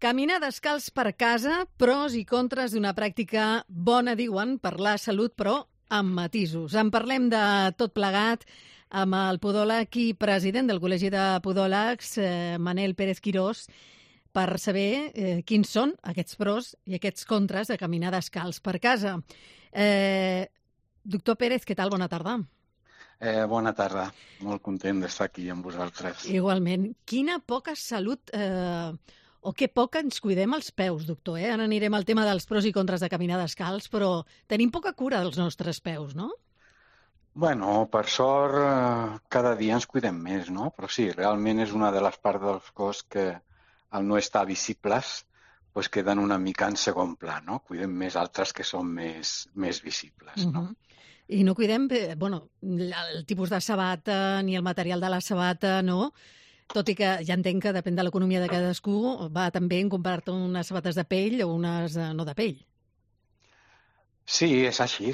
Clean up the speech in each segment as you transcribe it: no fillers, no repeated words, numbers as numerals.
Caminar descalç per casa, pros i contres d'una pràctica bona, diuen, per la salut, però amb matisos. En parlem de tot plegat amb el podòleg i president del Col·legi de Podòlegs, Manel Pérez Quirós, per saber quins són aquests pros i aquests contres de caminar descalç per casa. Doctor Pérez, què tal? Bona tarda. Bona tarda. Molt content d'estar aquí amb vosaltres. Igualment. Quina poca salut o que poc ens cuidem els peus, doctor. Ara anirem al tema dels pros i contres de caminar descalç, però tenim poca cura dels nostres peus, no? Bueno, per sort, cada dia ens cuidem més, no? Però sí, realment és una de les parts del cos que, al no estar visibles, pues queden una mica en segon pla, no? Cuidem més altres que són més visibles, no? I no cuidem, el tipus de sabata ni el material de la sabata, no? Tot i que ja entenc que depèn de l'economia de cadascú, va també en comparar-te unes sabates de pell o unes no de pell. Sí, és així.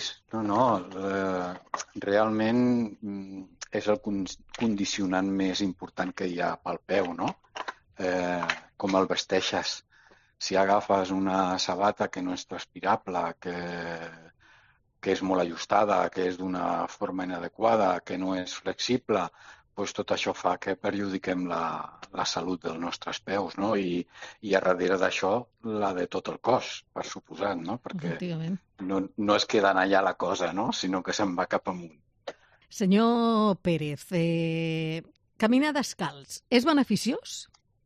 Realment és el condicionant més important que hi ha pel peu, no? Com el vesteixes. Si agafes una sabata que no és transpirable, que és molt ajustada, que és d'una forma inadequada, que no és flexible, doncs tot això fa que perjudiquem la salut dels nostres peus, no? I a darrere d'això la de tot el cos, per suposat, no? Perquè no es queda allà la cosa, no? Sinó que se'n va cap amunt. Senyor Pérez, caminar descalç és beneficiós?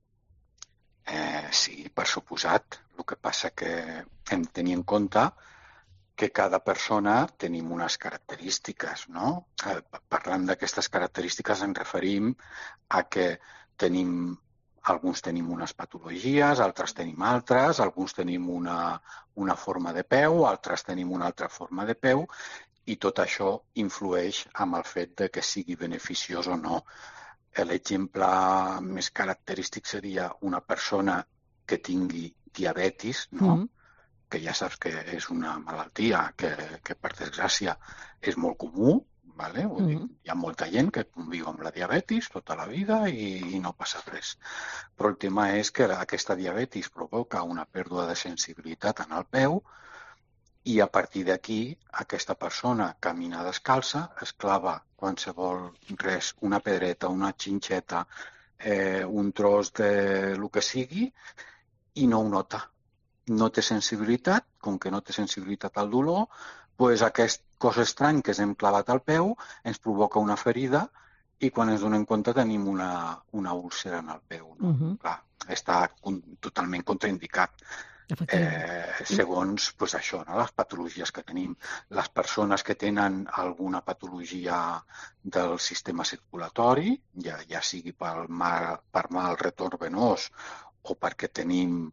Sí, per suposat. El que passa que hem de tenir en compte que cada persona tenim unes característiques, no? Parlant d'aquestes característiques ens referim a que alguns tenim unes patologies, altres tenim altres, alguns tenim una forma de peu, altres tenim una altra forma de peu, i tot això influeix amb el fet de que sigui beneficiós o no. L'exemple més característic seria una persona que tingui diabetis, no? Que ja saps que és una malaltia que per desgràcia és molt comú, ¿vale? Vull dir, hi ha molta gent que conviu amb la diabetis tota la vida i no passa res. Però el tema és que aquesta diabetis provoca una pèrdua de sensibilitat en el peu i a partir d'aquí aquesta persona camina descalça, es clava qualsevol res, una pedreta, una xinxeta, un tros de lo que sigui i no ho nota. No té sensibilitat, com que no té sensibilitat al dolor, doncs aquest cos estrany que ens hem clavat al peu ens provoca una ferida i quan ens donem compte tenim una úlcera en el peu. No? Clar, està totalment contraindicat. Segons això, no? Les patologies que tenim. Les persones que tenen alguna patologia del sistema circulatori, ja sigui per mal retorn venós o perquè tenim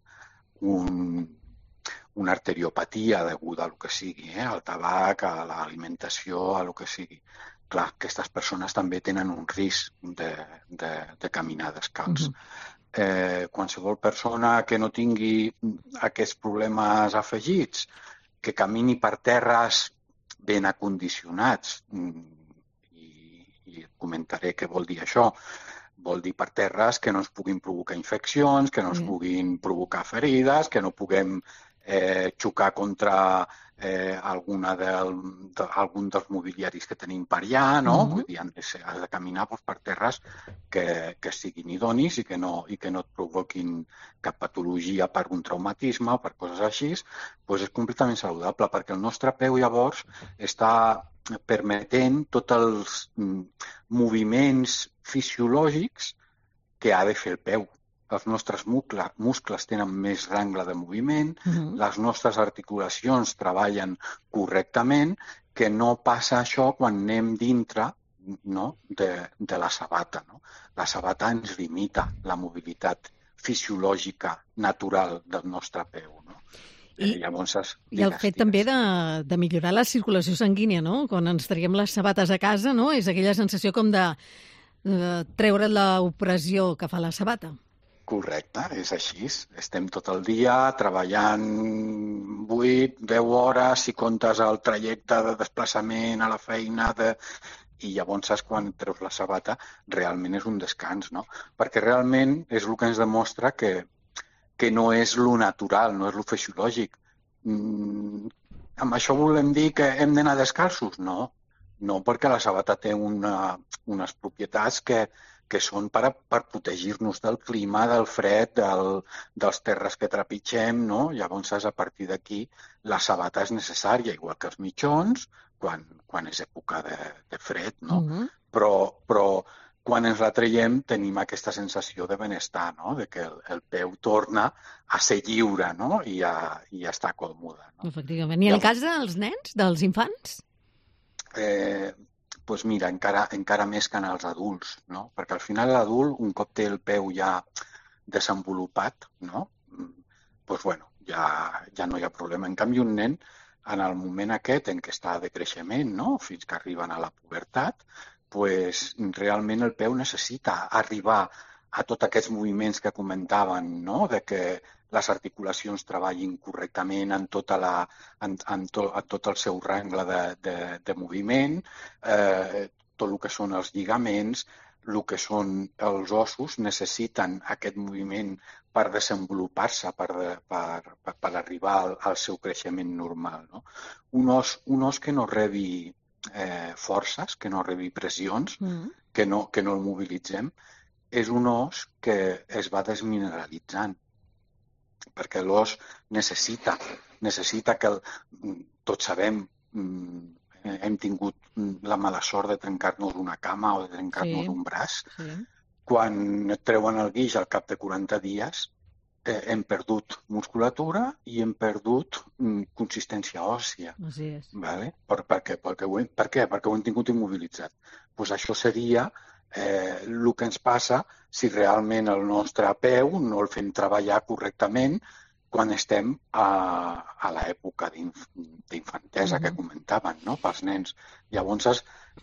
una arteriopatia deguda a lo que sigui, al tabac, a l'alimentació, a lo que sigui. Clar, aquestes persones també tenen un risc de caminar descalç. Qualsevol persona que no tingui aquests problemes afegits, que camini per terres ben acondicionats, i comentaré què vol dir això. Vol dir per terres que no ens puguin provocar infeccions, que no ens puguin provocar ferides, que no puguem xocar contra algun dels mobiliaris que tenim per allà, no? Vull dir, has de caminar per terres que siguin idonis i que no et provoquin cap patologia per un traumatisme o per coses així, doncs és completament saludable, perquè el nostre peu llavors està permetent tots els moviments fisiològics que ha de fer el peu. Els nostres muscles tenen més rangle de moviment, les nostres articulacions treballen correctament, que no passa això quan anem dintre, no? de la sabata. No? La sabata ens limita la mobilitat fisiològica natural del nostre peu. No? I el fet també de millorar la circulació sanguínia, no? Quan ens traiem les sabates a casa, no? És aquella sensació com de treure l'opressió que fa la sabata. Correcte, és així. Estem tot el dia treballant 8, 10 hores, si comptes el trajecte de desplaçament a la feina, i llavors quan treus la sabata realment és un descans, no? Perquè realment és el que ens demostra que que no és lo natural, no és lo fisiològic. Amb això volem dir que hem d'anar descalços? No, perquè la sabata té unes propietats que són per protegir-nos del clima, del fred, dels terres que trepitgem, no? Llavors, a partir d'aquí, la sabata és necessària, igual que els mitjons, quan és època de fred, no? Però quan ens la traiem tenim aquesta sensació de benestar, no? De que el peu torna a ser lliure, no? I a estar còmode. No? Efectivament. I el cas dels nens, dels infants? Doncs mira, encara més que en els adults, no? Perquè al final l'adult, un cop té el peu ja desenvolupat, no? Doncs bueno, ja no hi ha problema. En canvi, un nen, en el moment aquest en què està de creixement, no? Fins que arriben a la pubertat, pues, realment el peu necessita arribar a tots aquests moviments que comentaven, no? De que les articulacions treballin correctament en tot el seu rangle de moviment, tot el que són els lligaments, el que són els ossos, necessiten aquest moviment per desenvolupar-se, per arribar al seu creixement normal. No? Un os que no rebi forces, que no rebi pressions, que no el mobilitzem, és un os que es va desmineralitzant, perquè l'os necessita que tots sabem, hem tingut la mala sort de trencar-nos una cama o de trencar-nos un braç. Quan et treuen el guix al cap de 40 dies, hem perdut musculatura i hem perdut consistència òssia. Vale? Per què? Perquè ho hem tingut immobilitzat. Pues això seria el que ens passa si realment el nostre peu no el fem treballar correctament quan estem a l'època d'infantesa que comentaven, no? Pels nens. Llavors,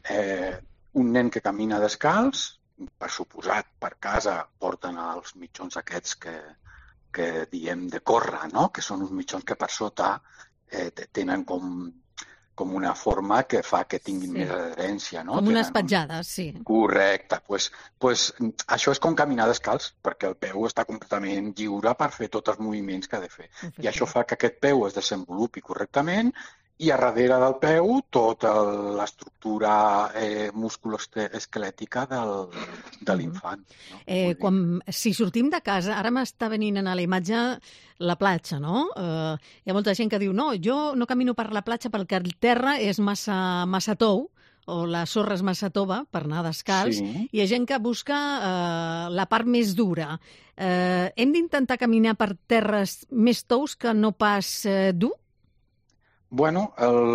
un nen que camina descalç, per suposat, per casa, porten els mitjons aquests que diem de córrer, no? Que són uns mitjons que per sota tenen com una forma que fa que tinguin més adherència. No? Com unes petjades, sí. Correcte. Pues, això és com caminar descalç, perquè el peu està completament lliure per fer tots els moviments que ha de fer. I això fa que aquest peu es desenvolupi correctament i a darrere del peu tota l'estructura musculoesquelètica de l'infant. No? Si sortim de casa, ara m'està venint a la imatge la platja, no? Hi ha molta gent que diu no, jo no camino per la platja perquè el terra és massa tou, o la sorra és massa tova per anar descalç, i hi ha gent que busca la part més dura. Hem d'intentar caminar per terres més tous que no pas dur? Bueno,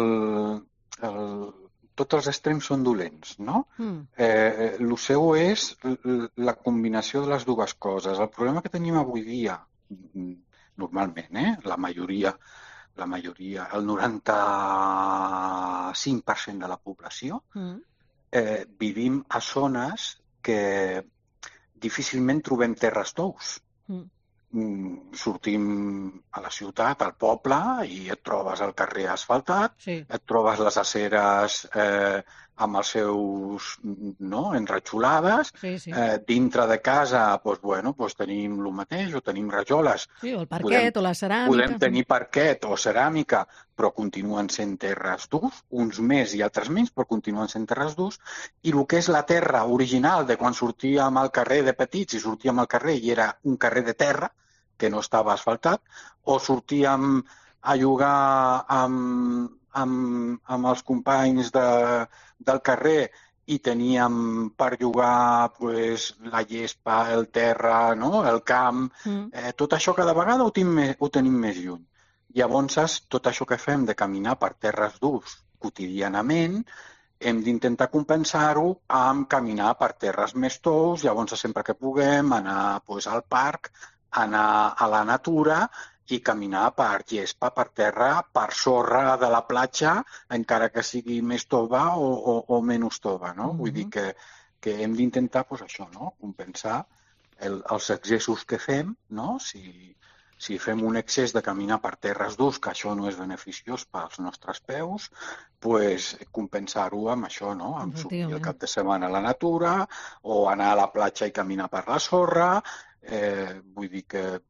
tots els extrems són dolents, no? El seu és la combinació de les dues coses. El problema que tenim avui dia, normalment, la majoria, el 95% de la població, vivim a zones que difícilment trobem terres tous. Sortim a la ciutat, al poble, i et trobes el carrer asfaltat, et trobes les aceres amb els seus enratxolades. Dintre de casa tenim el mateix, o tenim rajoles. Sí, o el parquet, o la ceràmica. Podem tenir parquet o ceràmica, però continuen sent terres durs, uns més i altres menys, però continuen sent terres durs. I el que és la terra original de quan sortíem al carrer de petits i sortíem al carrer i era un carrer de terra, que no estava asfaltat, o sortíem a jugar amb els companys del carrer i teníem per jugar la gespa, el terra, el camp. Tot això cada vegada ho tenim més lluny. Llavors, tot això que fem de caminar per terres durs quotidianament, hem d'intentar compensar-ho amb caminar per terres més tous, llavors sempre que puguem anar al parc, anar a la natura i caminar per gespa, per terra, per sorra de la platja, encara que sigui més tova o menys tova. No? Vull dir que hem d'intentar això, compensar els excessos que fem. No? Si fem un excés de caminar per terres durs, que això no és beneficiós pels nostres peus, compensar-ho amb això, amb sortir el cap de setmana a la natura o anar a la platja i caminar per la sorra. Vull dir que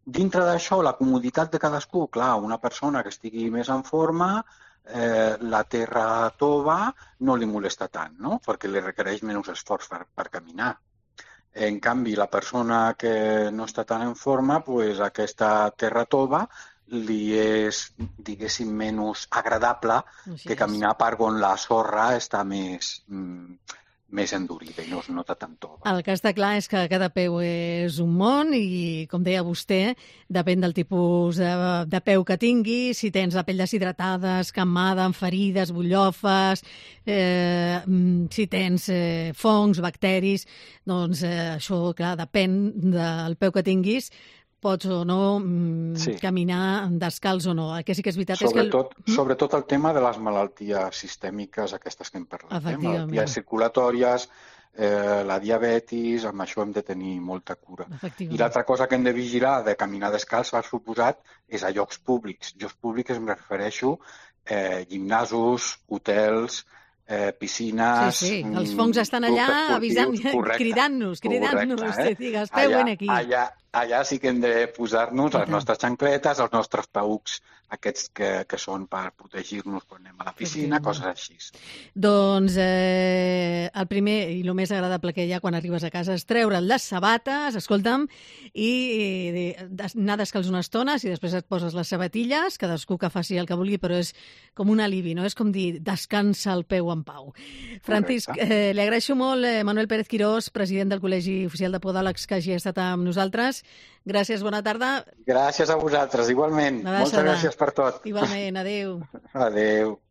dintre d'això, la comoditat de cadascú, clar, una persona que estigui més en forma, la terra tova no li molesta tant, no? Perquè li requereix menys esforç per caminar. En canvi, la persona que no està tan en forma, pues, aquesta terra tova li és, diguéssim, menys agradable que caminar per on la sorra està més endurida i no es nota tan tova. El que està clar és que cada peu és un món i, com deia vostè, depèn del tipus de peu que tinguis, si tens la pell deshidratada, escamada, amb ferides, bullofes, si tens fongs, bacteris, doncs això, clar, depèn del peu que tinguis, pots o no caminar descalç o no. El que sí que és veritat és que... Sobretot el tema de les malalties sistèmiques, aquestes que hem parlat. Malalties circulatòries, la diabetis, amb això hem de tenir molta cura. I l'altra cosa que hem de vigilar de caminar descalç, per suposat, és a llocs públics. Llocs públics em refereixo gimnasos, hotels, piscines... Sí, els fongs estan allà avisant, cridant-nos, digues, peu en aquí. Allà sí que hem de posar-nos les nostres xancletes, els nostres paucs, aquests que són per protegir-nos quan anem a la piscina, coses així. Doncs el primer i el més agradable que hi ha quan arribes a casa és treure't les sabates, escolta'm, i anar descalç una estona, si després et poses les sabatilles, cadascú que faci el que vulgui, però és com un alivi, no? És com dir, descansa el peu en pau. Francisc, li agraeixo molt, Manuel Pérez Quirós, president del Col·legi Oficial de Podòlegs, que hagi estat amb nosaltres. Gràcies, bona tarda. Gràcies a vosaltres, igualment. Moltes gràcies per tot. Igualment, adéu. Adéu.